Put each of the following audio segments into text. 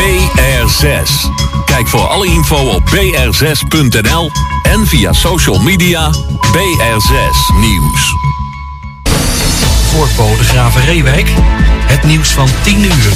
BR6. Kijk voor alle info op br6.nl en via social media BR6 Nieuws. Voor Bodegraven Reewijk, het nieuws van 10 uur.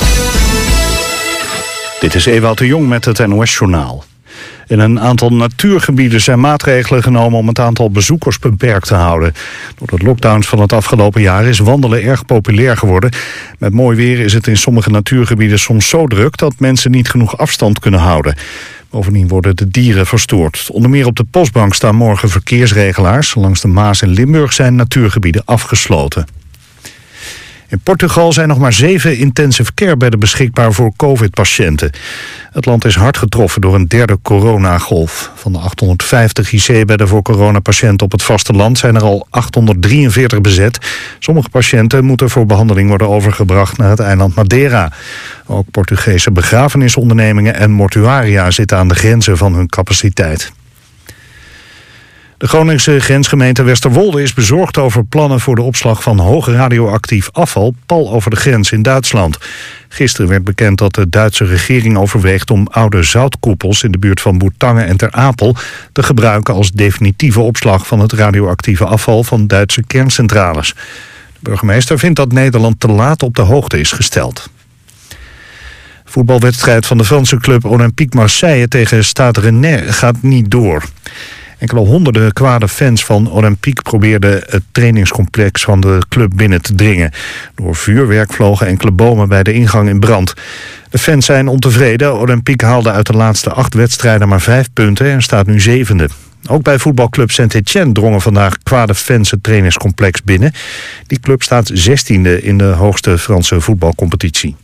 Dit is Ewout de Jong met het NOS-journaal. In een aantal natuurgebieden zijn maatregelen genomen om het aantal bezoekers beperkt te houden. Door de lockdowns van het afgelopen jaar is wandelen erg populair geworden. Met mooi weer is het in sommige natuurgebieden soms zo druk dat mensen niet genoeg afstand kunnen houden. Bovendien worden de dieren verstoord. Onder meer op de Postbank staan morgen verkeersregelaars. Langs de Maas in Limburg zijn natuurgebieden afgesloten. In Portugal zijn nog maar 7 intensive care bedden beschikbaar voor covid-patiënten. Het land is hard getroffen door een derde coronagolf. Van de 850 IC-bedden voor coronapatiënten op het vasteland zijn er al 843 bezet. Sommige patiënten moeten voor behandeling worden overgebracht naar het eiland Madeira. Ook Portugese begrafenisondernemingen en mortuaria zitten aan de grenzen van hun capaciteit. De Groningse grensgemeente Westerwolde is bezorgd over plannen voor de opslag van hoog radioactief afval pal over de grens in Duitsland. Gisteren werd bekend dat de Duitse regering overweegt om oude zoutkoepels in de buurt van Bourtange en Ter Apel te gebruiken als definitieve opslag van het radioactieve afval van Duitse kerncentrales. De burgemeester vindt dat Nederland te laat op de hoogte is gesteld. De voetbalwedstrijd van de Franse club Olympique Marseille tegen Stade Rennais gaat niet door. Enkele honderden kwade fans van Olympique probeerden het trainingscomplex van de club binnen te dringen. Door vuurwerk vlogen enkele bomen bij de ingang in brand. De fans zijn ontevreden. Olympique haalde uit de laatste 8 wedstrijden maar 5 punten en staat nu 7e. Ook bij voetbalclub Saint-Étienne drongen vandaag kwade fans het trainingscomplex binnen. Die club staat 16e in de hoogste Franse voetbalcompetitie.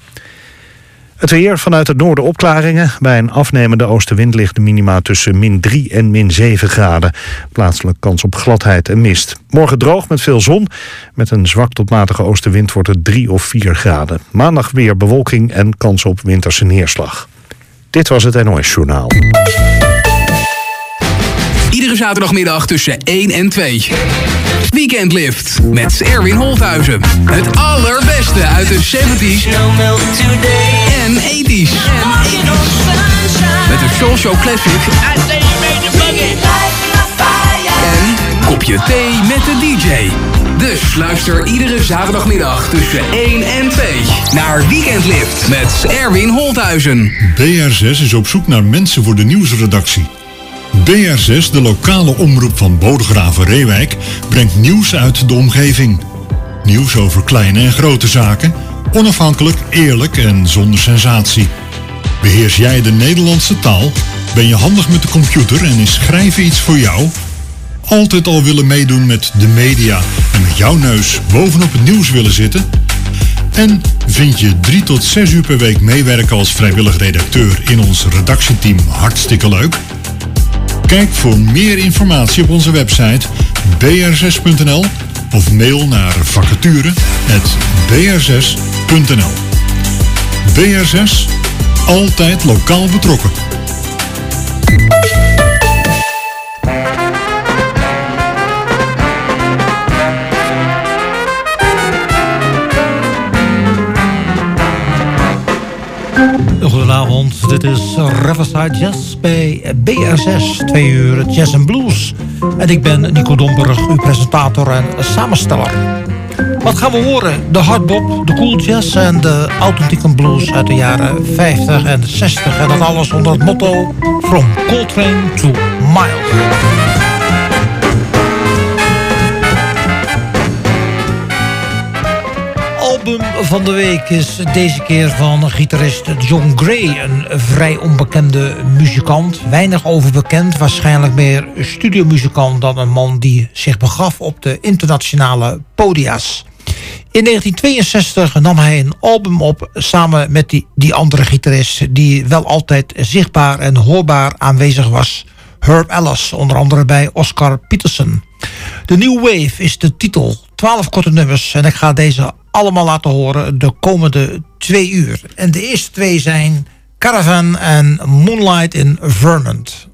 Het weer, vanuit het noorden opklaringen. Bij een afnemende oostenwind ligt de minima tussen -3 en -7 graden. Plaatselijk kans op gladheid en mist. Morgen droog met veel zon. Met een zwak tot matige oostenwind wordt het 3 of 4 graden. Maandag weer bewolking en kans op winterse neerslag. Dit was het NOS Journaal. Iedere zaterdagmiddag tussen 1 en 2. Weekendlift met Erwin Holthuizen. Het allerbeste uit de 70s en 80s. Met een Soul Show Classic en kopje thee met de DJ. Dus luister iedere zaterdagmiddag tussen 1 en 2 naar Weekendlift met Erwin Holthuizen. BR6 is op zoek naar mensen voor de nieuwsredactie. BR6, de lokale omroep van Bodegraven-Reewijk, brengt nieuws uit de omgeving. Nieuws over kleine en grote zaken, onafhankelijk, eerlijk en zonder sensatie. Beheers jij de Nederlandse taal? Ben je handig met de computer en is schrijven iets voor jou? Altijd al willen meedoen met de media en met jouw neus bovenop het nieuws willen zitten? En vind je 3 tot 6 uur per week meewerken als vrijwillig redacteur in ons redactieteam hartstikke leuk? Kijk voor meer informatie op onze website br6.nl of mail naar vacature@br6.nl. BR6, altijd lokaal betrokken. Goedenavond, dit is Riverside Jazz bij BR6, 2 uur jazz en blues. En ik ben Nico Domburg, uw presentator en samensteller. Wat gaan we horen? De hardbop, de cool jazz en de authentieke blues uit de jaren 50 en 60. En dat alles onder het motto From Coltrane to Miles. Album van de week is deze keer van gitarist John Gray. Een vrij onbekende muzikant. Weinig over bekend. Waarschijnlijk meer studiomuzikant dan een man die zich begaf op de internationale podia's. In 1962 nam hij een album op samen met die andere gitarist die wel altijd zichtbaar en hoorbaar aanwezig was. Herb Ellis, onder andere bij Oscar Peterson. The New Wave is de titel. 12 korte nummers en ik ga deze allemaal laten horen de komende 2 uur. En de eerste 2 zijn Caravan en Moonlight in Vermont.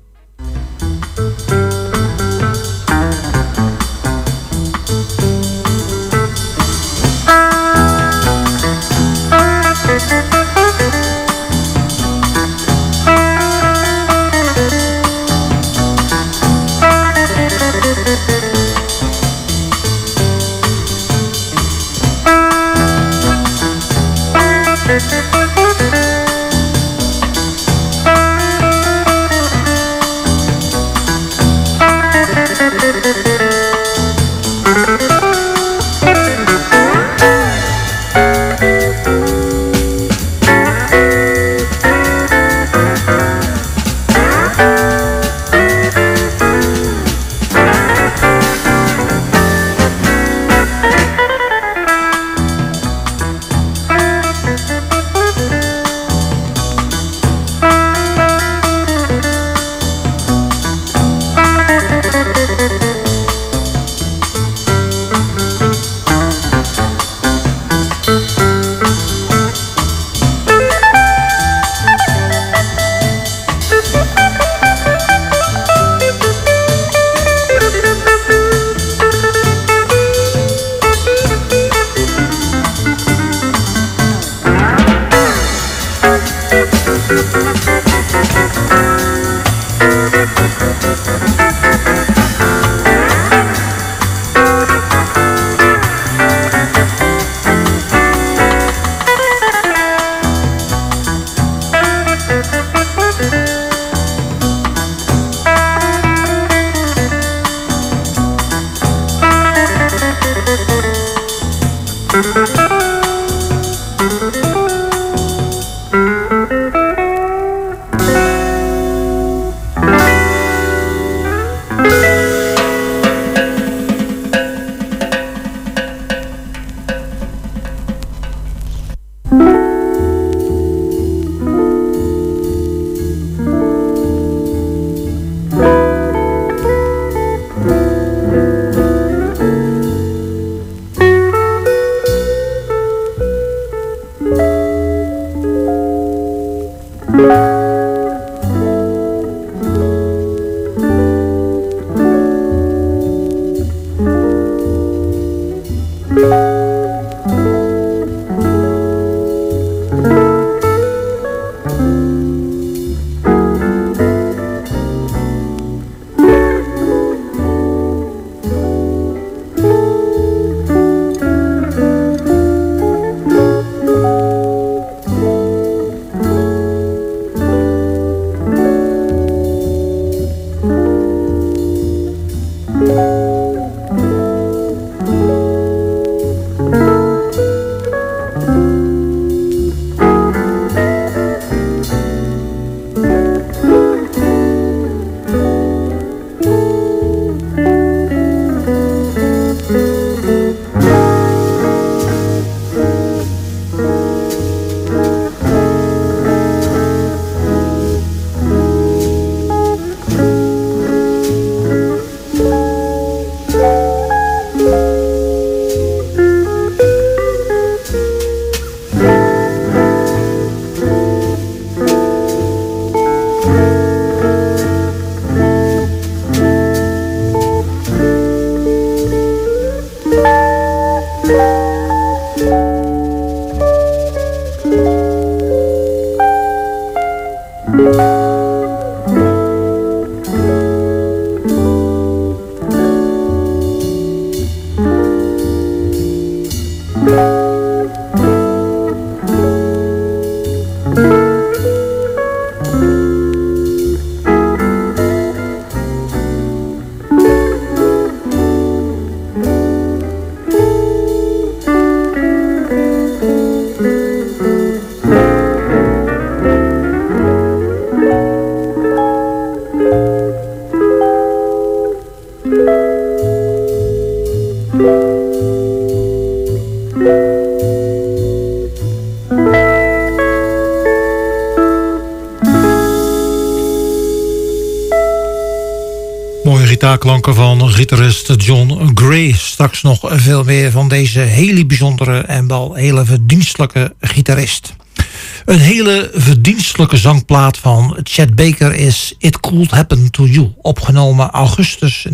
Gitaarklanken van gitarist John Gray. Straks nog veel meer van deze hele bijzondere en wel hele verdienstelijke gitarist. Een hele verdienstelijke zangplaat van Chet Baker is It Could Happen to You. Opgenomen augustus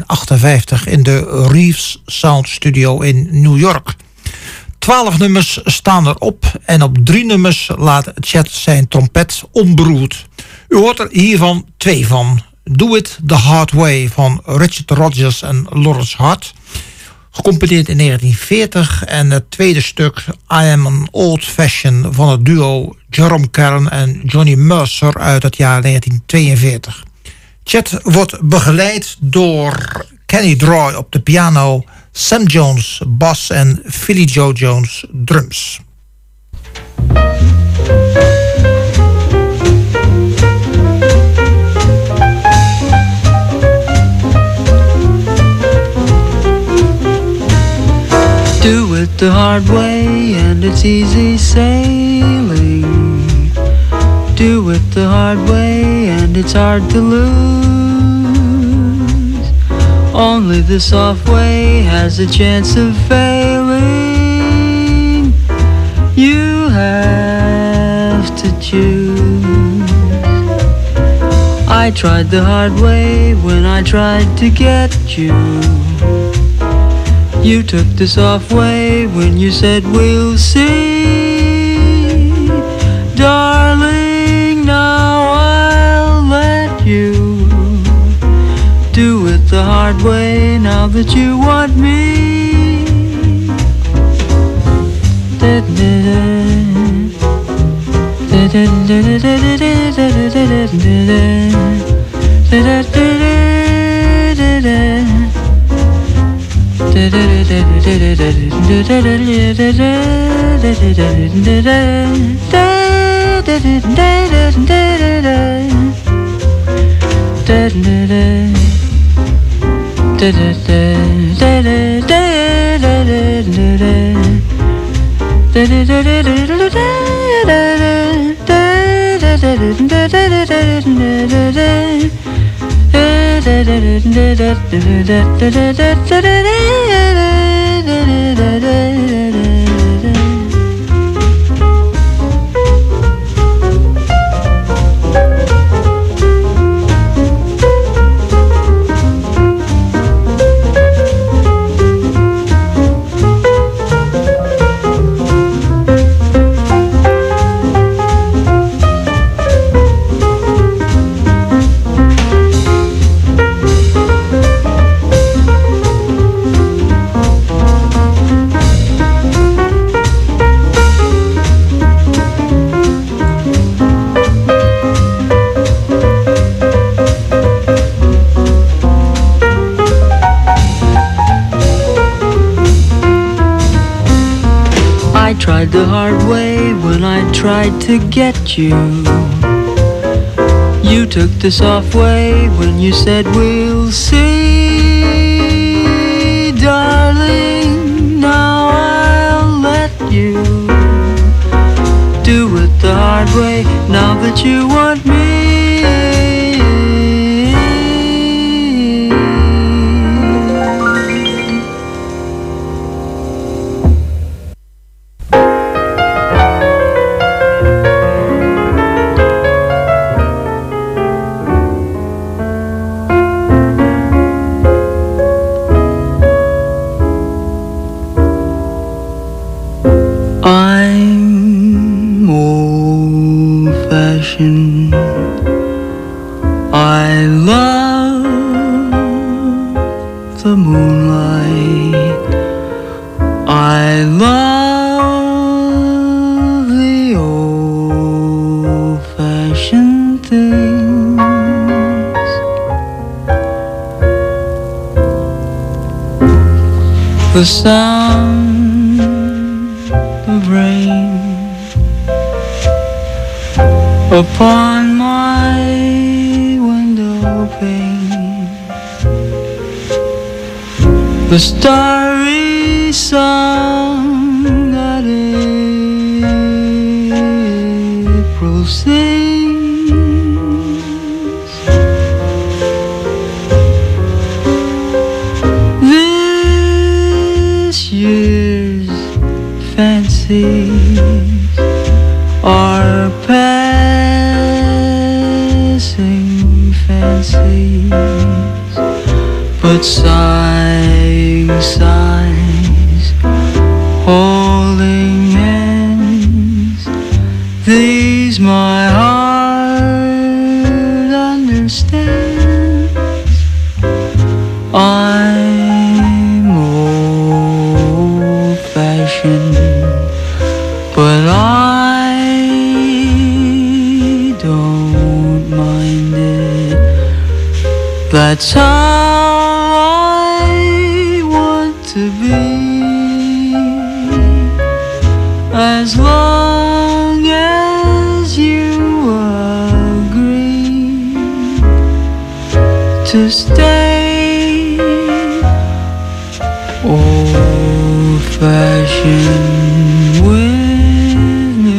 1958 in de Reeves Sound Studio in New York. 12 nummers staan erop en op 3 nummers laat Chet zijn trompet onberoerd. U hoort er hiervan 2 van. Do It The Hard Way van Richard Rodgers en Lawrence Hart. Gecomponeerd in 1940. En het tweede stuk I Am An Old Fashion van het duo Jerome Kern en Johnny Mercer uit het jaar 1942. Chet wordt begeleid door Kenny Droy op de piano, Sam Jones bas en Philly Joe Jones drums. Do it the hard way and it's easy sailing. Do it the hard way and it's hard to lose. Only the soft way has a chance of failing. You have to choose. I tried the hard way when I tried to get you. You took the soft way when you said we'll see. Darling, now I'll let you do it the hard way now that you want me. tried to get you. You took the soft way when you said we'll see. Darling, now I'll let you do it the hard way now that you want me. I'm old-fashioned. I love the moonlight. I love the old-fashioned things. The sound of rain upon my window pane, the starry song that April sings. This year's fancies are passing fancies, but sighing sighs, holding hands, these my heart understands. I'm old-fashioned, but I don't mind it. That's how I want to be, as long as you agree to stay. Old-fashioned with me.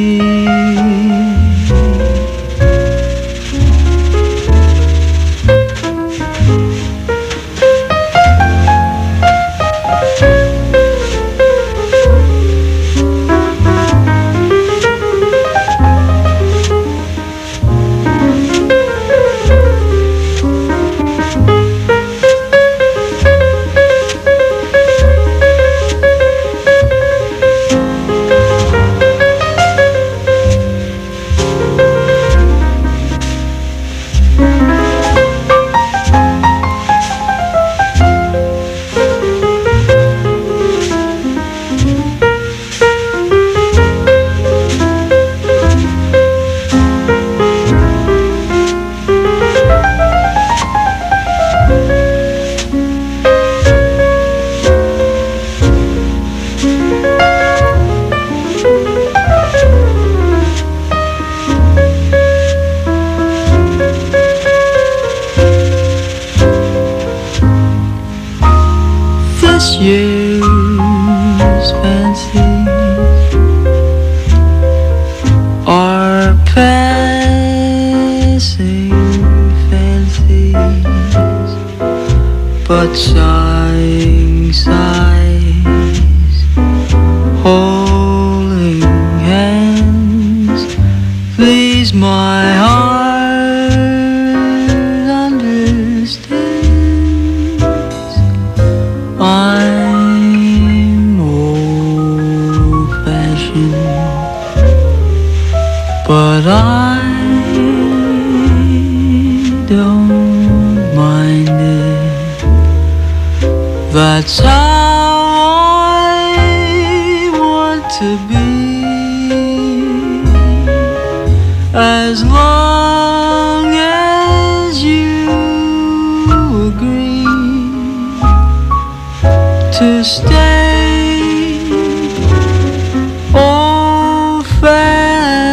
This year's fancies are passing fancies, but sighing sighs, holding hands, please my heart understands. I'm old-fashioned, but I don't mind it. That's how I want to be, as long as you agree to stay. Old-fashioned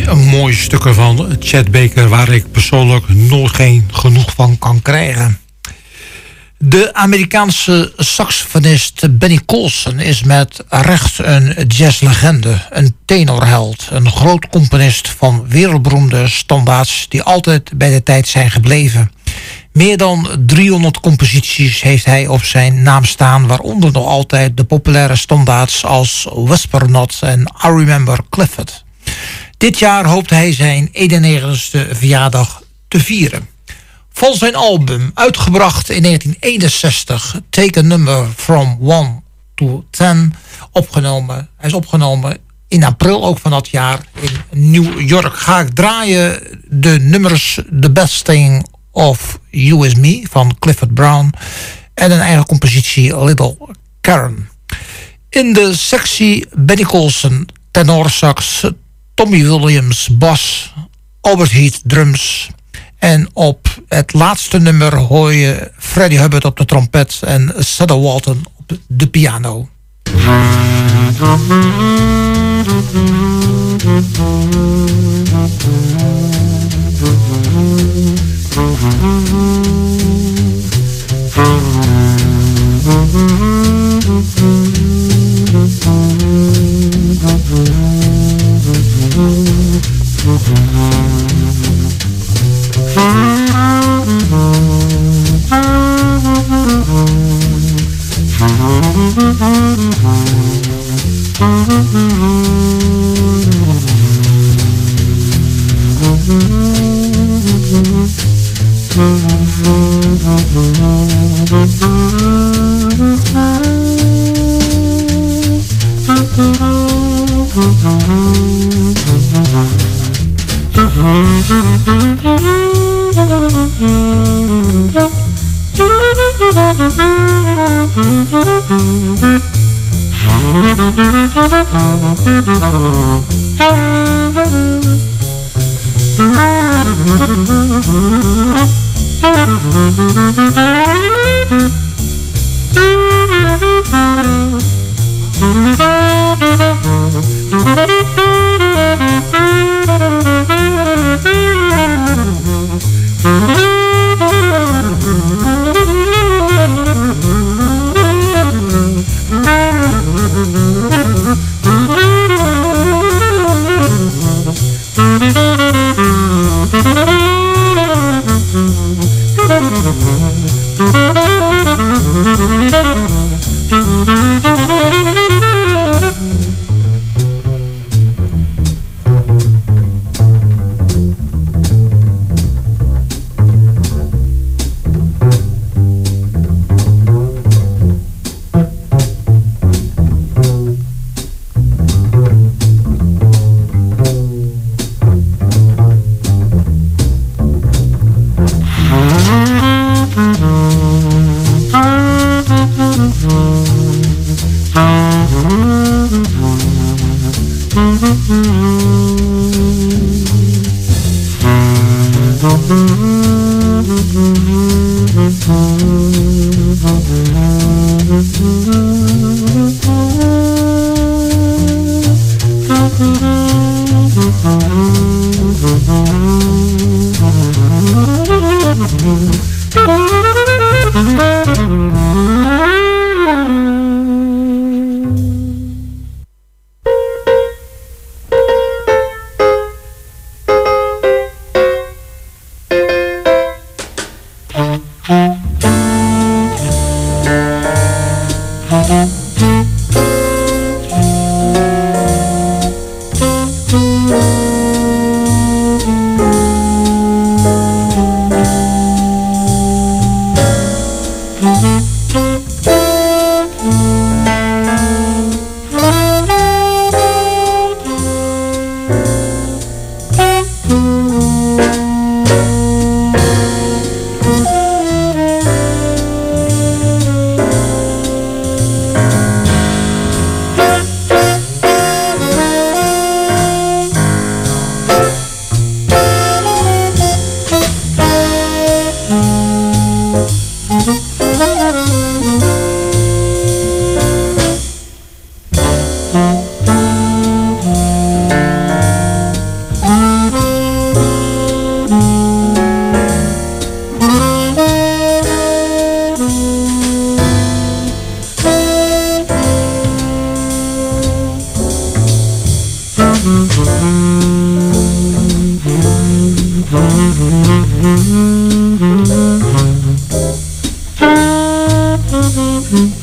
mooie stukken van Chet Baker waar ik persoonlijk nooit geen genoeg van kan krijgen. De Amerikaanse saxofonist Benny Colson is met recht een jazzlegende, een tenorheld, een groot componist van wereldberoemde standaards die altijd bij de tijd zijn gebleven. Meer dan 300 composities heeft hij op zijn naam staan, waaronder nog altijd de populaire standaards als Whisper Not en I Remember Clifford. Dit jaar hoopt hij zijn 91ste verjaardag te vieren. Van zijn album, uitgebracht in 1961, Take a Number from 1 to 10, opgenomen. Hij is opgenomen in april ook van dat jaar in New York. Ga ik draaien de nummers The Best Thing of You Is Me van Clifford Brown en een eigen compositie Little Karen. In de sectie Benny Colson, tenorsax, Tommy Williams, bas, Albert Heath, drums. En op het laatste nummer hoor je Freddie Hubbard op de trompet en Cedar Walton op de piano.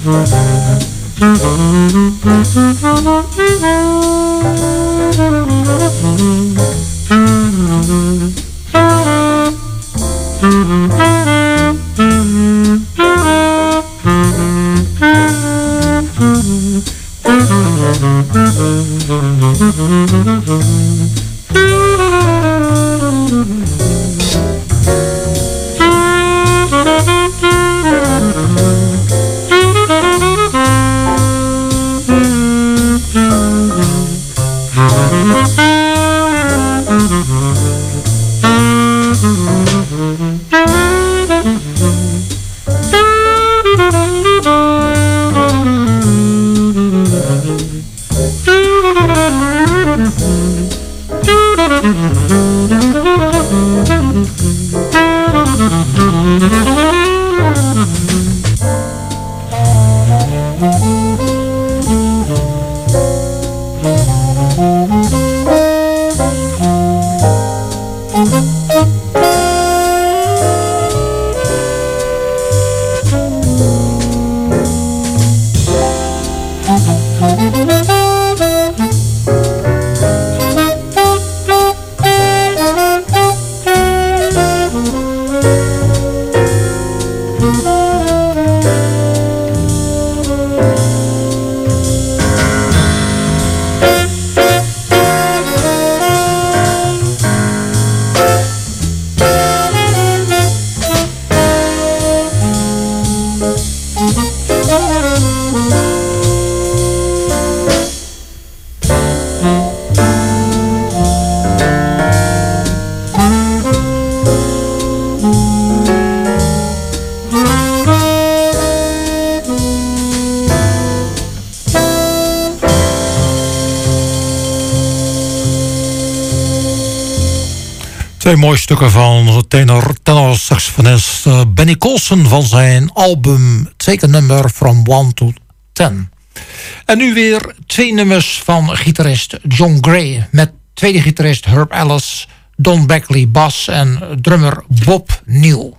Twee mooie stukken van tenor-saxofonist Benny Colson van zijn album Take a Number from 1 to 10. En nu weer twee nummers van gitarist John Gray met tweede gitarist Herb Ellis, Don Beckley bas en drummer Bob Neal.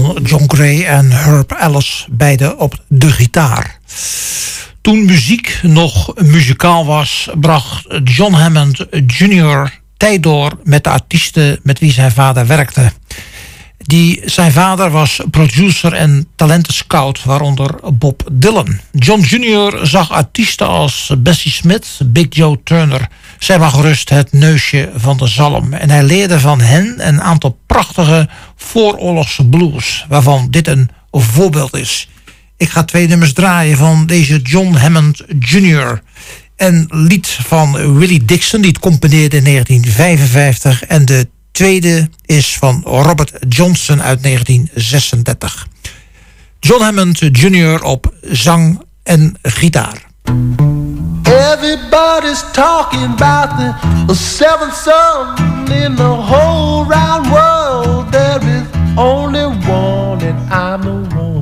van John Gray en Herb Ellis, beide op de gitaar. Toen muziek nog muzikaal was, bracht John Hammond Jr. tijd door met de artiesten met wie zijn vader werkte. Zijn vader was producer en talentenscout, waaronder Bob Dylan. John Jr. zag artiesten als Bessie Smith, Big Joe Turner, zij maar gerust het neusje van de zalm. En hij leerde van hen een aantal prachtige vooroorlogse blues, waarvan dit een voorbeeld is. Ik ga 2 nummers draaien van deze John Hammond Jr. Een lied van Willie Dixon, die het componeerde in 1955. En de tweede is van Robert Johnson uit 1936. John Hammond Jr. op zang en gitaar. Everybody's talking about the seventh son in the whole round world. There is only one and I'm the one.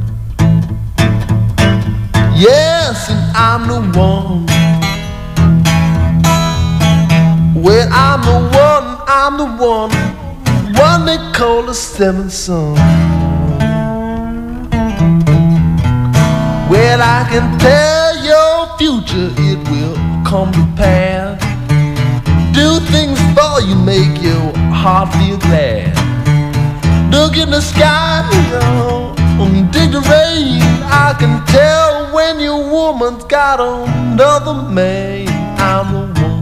Yes, and I'm the one. Well, I'm the one they call the seventh son. Well, I can tell your future, it will come to pass. Do things for you, make your heart feel glad. Look in the sky, dig the rain. I can tell when your woman's got another man. I'm the one.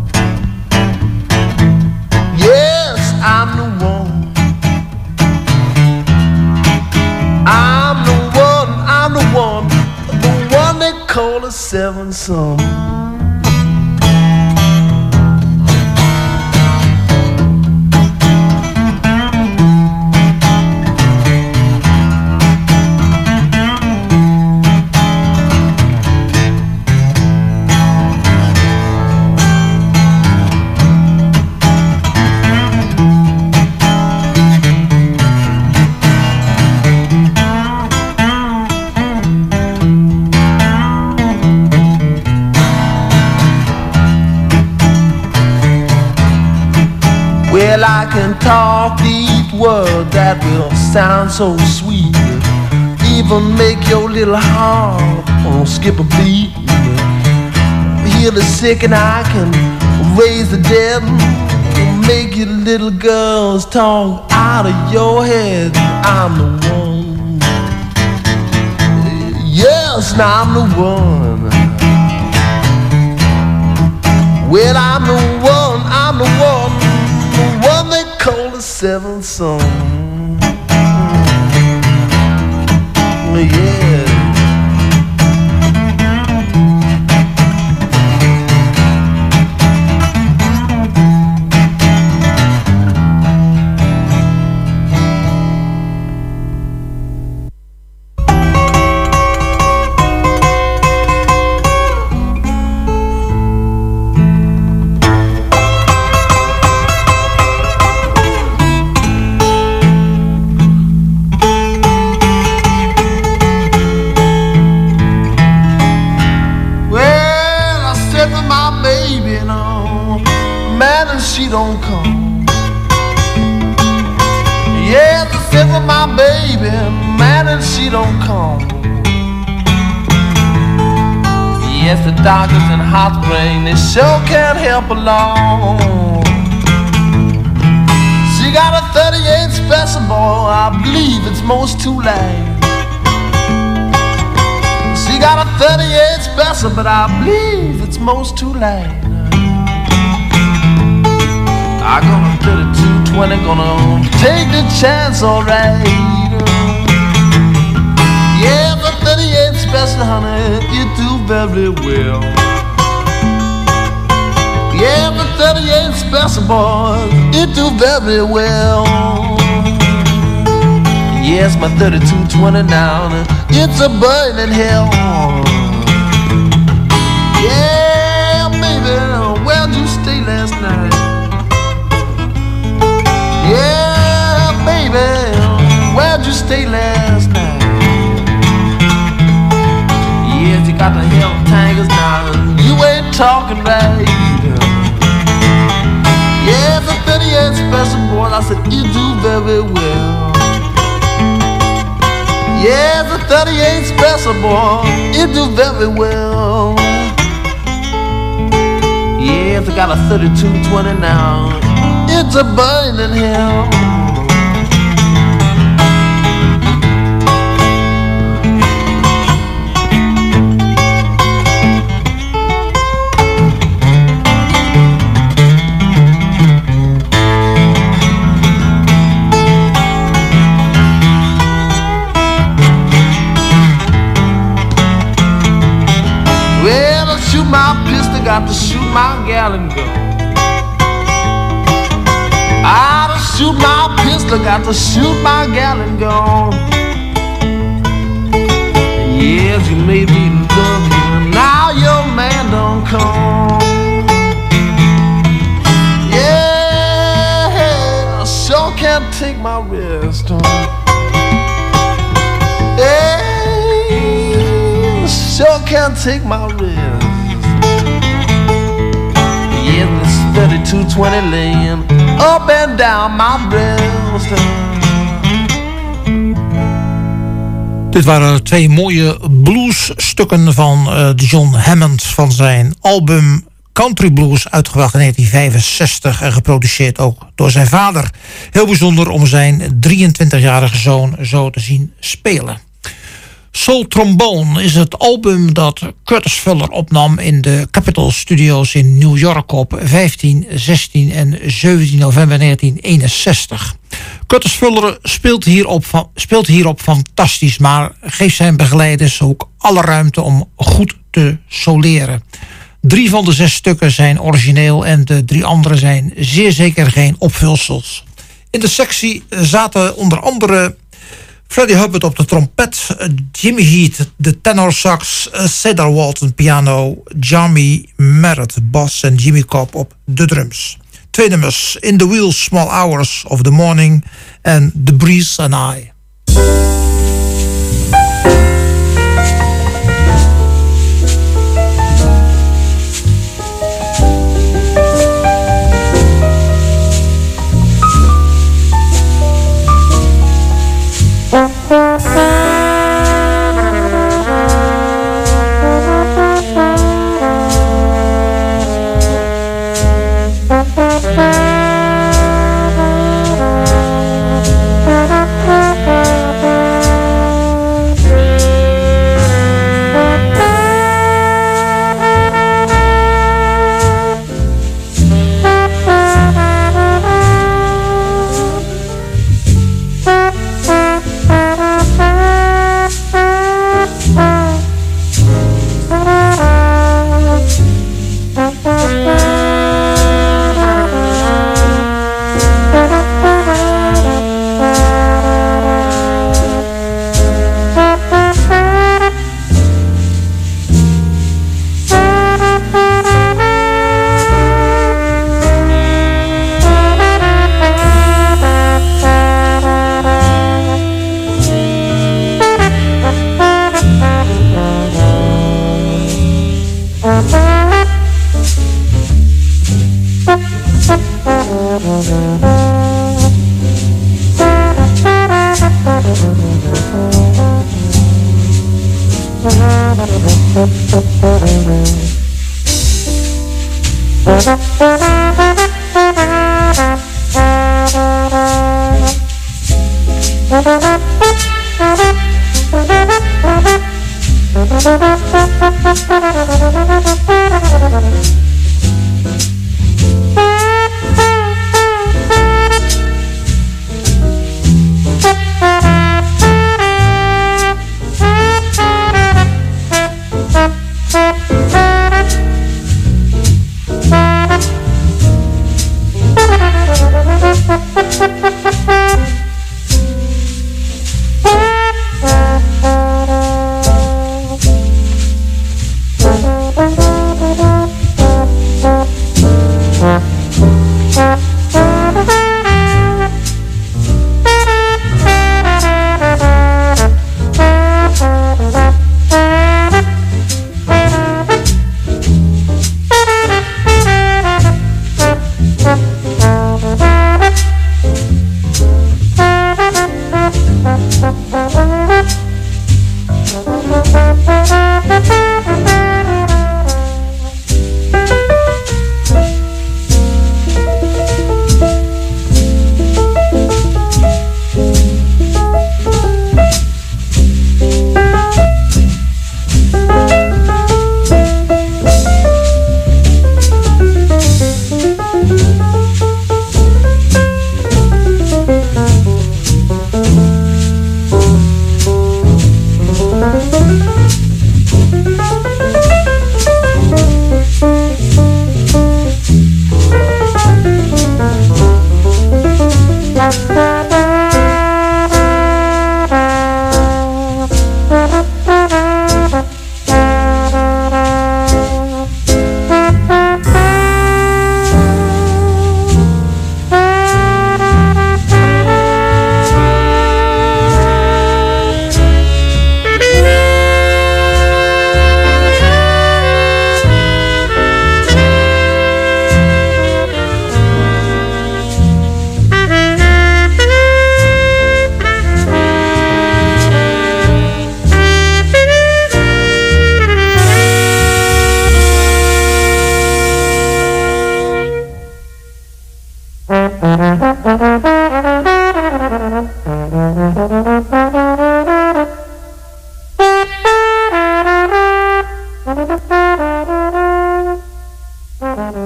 Yes, I'm the one. I'm the one they call the seventh son. Well, I can talk these words that will sound so sweet, even make your little heart skip a beat. Heal the sick and I can raise the dead, make your little girls talk out of your head. I'm the one. Yes, I'm the one. Well, I'm the one they call the seventh son. Yeah. She don't come. Yeah, I said for my baby, man, and she don't come. Yes, the doctors in Hot Spring, they sure can't help alone. She got a 38 special, boy, I believe it's most too late. She got a 38 special, but I believe it's most too late. I gonna 32-20, gonna take the chance, alright. Yeah, but 38 special, honey, you do very well. Yeah, but 38 special, boy, you do very well. Yes, my 32-20 now, it's a burning hell. Yeah, baby, where'd you stay last night? Yeah, baby, where'd you stay last night? Yes, you got the hell tangers now, and you ain't talking right. Yeah, the 38 special boy, I said you do very well. Yeah, the 38 special, boy, it do very well. Yeah, they got a 3220 now, it's a burning hell. My pistol, got to shoot my gal and go. I to shoot my pistol, got to shoot my gal and go. Yes, you made me love you, now your man don't come. Yeah, I sure can't take my rest. Yeah, I sure can't take my rest. Yeah, this 3220 laying up and down my breast. Dit waren twee mooie bluesstukken van John Hammond van zijn album Country Blues, uitgebracht in 1965 en geproduceerd ook door zijn vader. Heel bijzonder om zijn 23-jarige zoon zo te zien spelen. Soul Trombone is het album dat Curtis Fuller opnam in de Capitol Studios in New York op 15, 16 en 17 november 1961. Curtis Fuller speelt hierop fantastisch, maar geeft zijn begeleiders ook alle ruimte om goed te soleren. 3 van de 6 stukken zijn origineel en de 3 andere zijn zeer zeker geen opvulsels. In de sectie zaten onder andere Freddie Hubbard op de trompet, Jimmy Heath de tenor sax, Cedar Walton piano, Jamie Merritt bas en Jimmy Cobb op de drums. 2 nummers, In the Wee Small Hours of the Morning en The Breeze and I.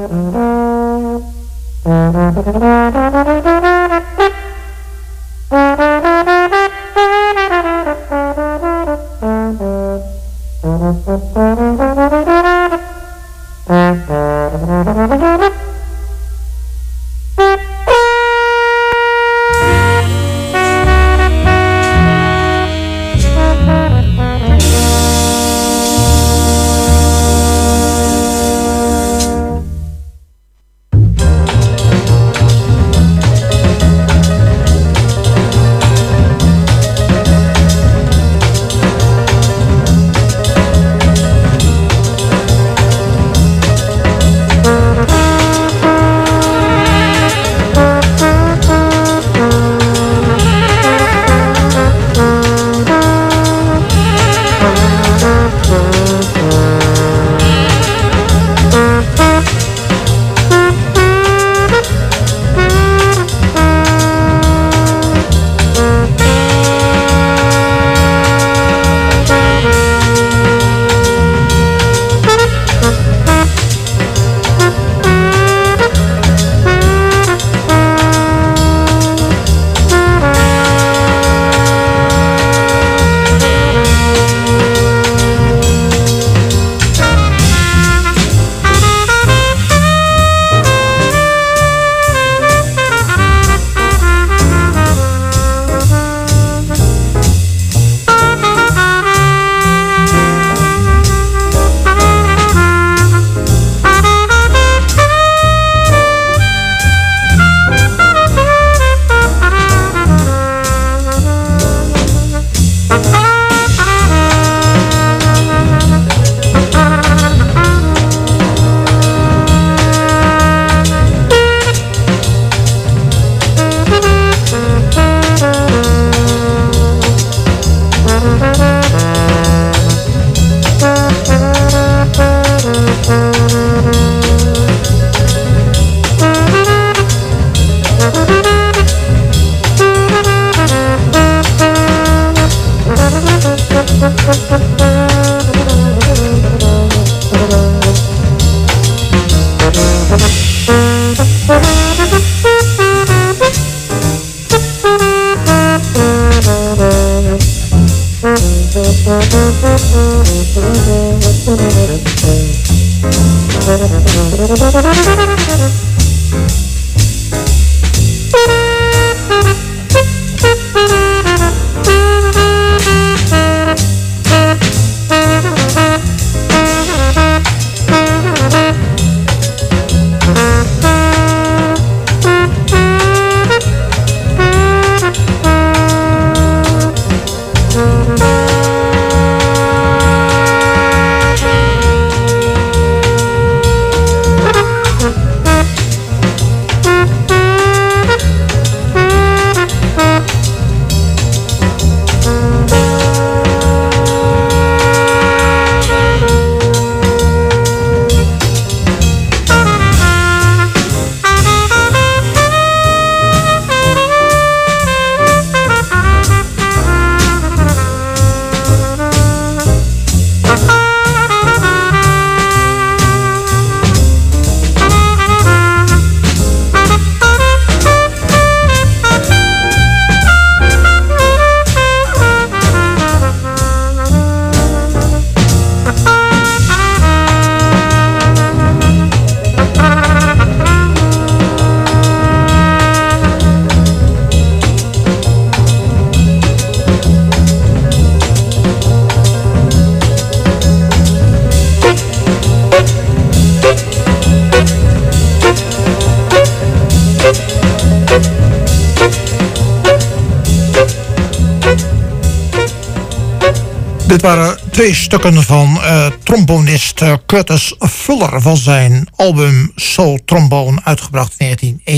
Dit waren twee stukken van trombonist Curtis Fuller van zijn album Soul Trombone, uitgebracht in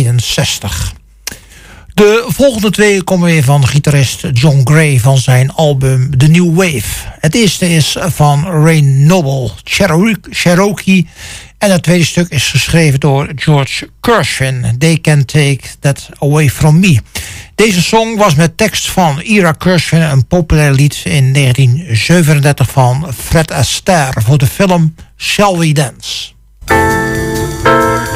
1961. De volgende twee komen weer van gitarist John Gray van zijn album The New Wave. Het eerste is van Ray Noble, Cherokee. En het tweede stuk is geschreven door George Gershwin. They Can Take That Away From Me. Deze song was met tekst van Ira Gershwin een populair lied in 1937 van Fred Astaire voor de film Shall We Dance.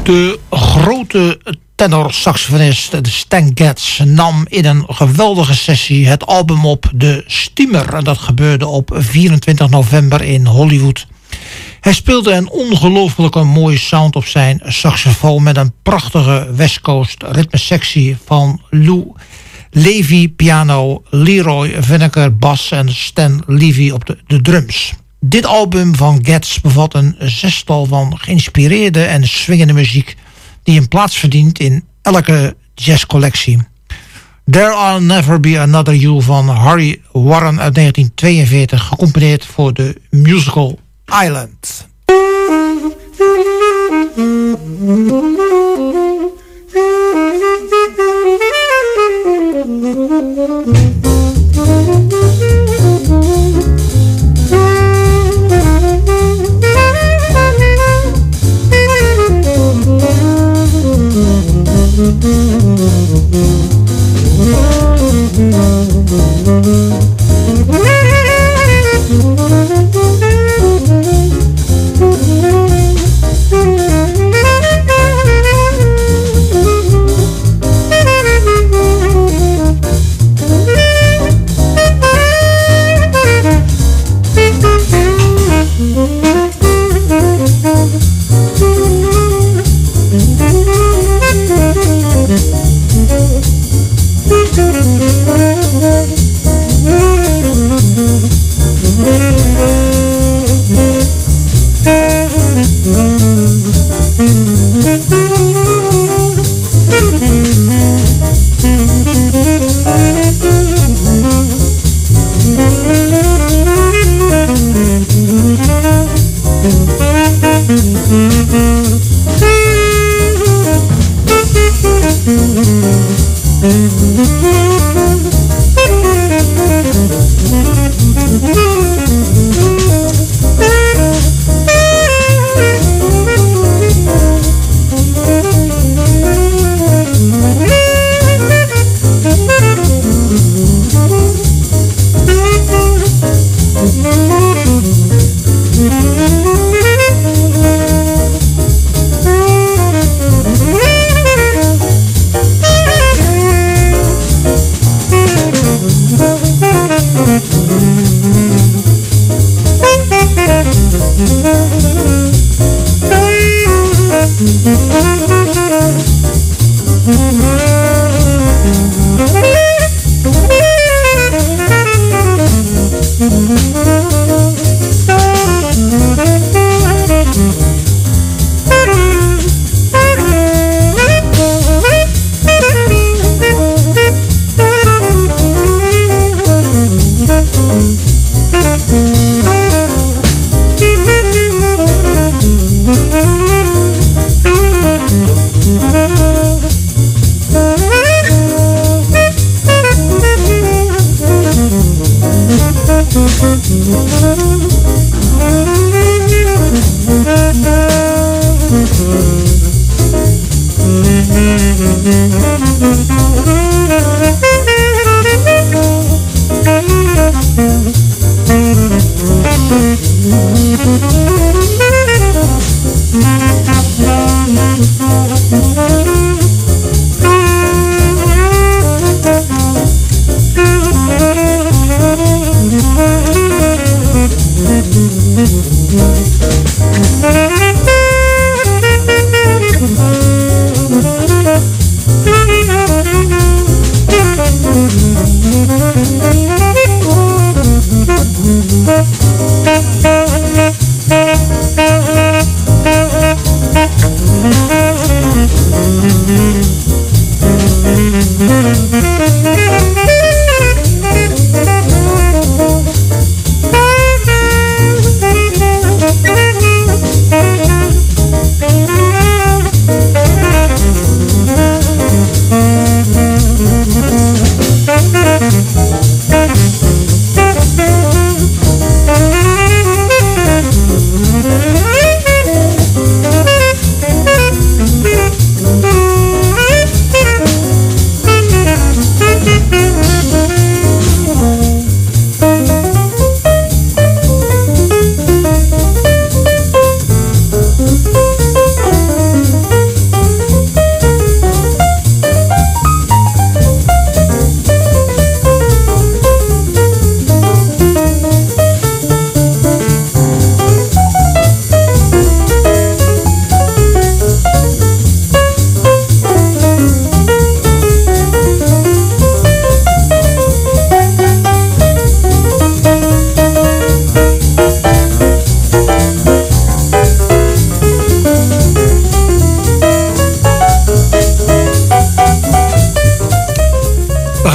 De grote tenorsaxofonist Stan Getz nam in een geweldige sessie het album op De Steamer. En dat gebeurde op 24 november in Hollywood. Hij speelde een ongelooflijke mooie sound op zijn saxofoon met een prachtige West Coast ritmesectie van Lou Levy piano, Leroy Vinegar bas en Stan Levy op de drums. Dit album van Getz bevat een zestal van geïnspireerde en swingende muziek die een plaats verdient in elke jazzcollectie. There'll Never Be Another You van Harry Warren uit 1942, gecomponeerd voor de musical Island.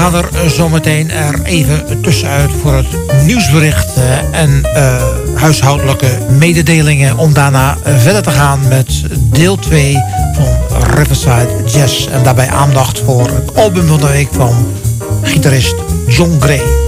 gaan er zometeen er even tussenuit voor het nieuwsbericht en huishoudelijke mededelingen. Om daarna verder te gaan met deel 2 van Riverside Jazz. En daarbij aandacht voor het album van de week van gitarist John Gray.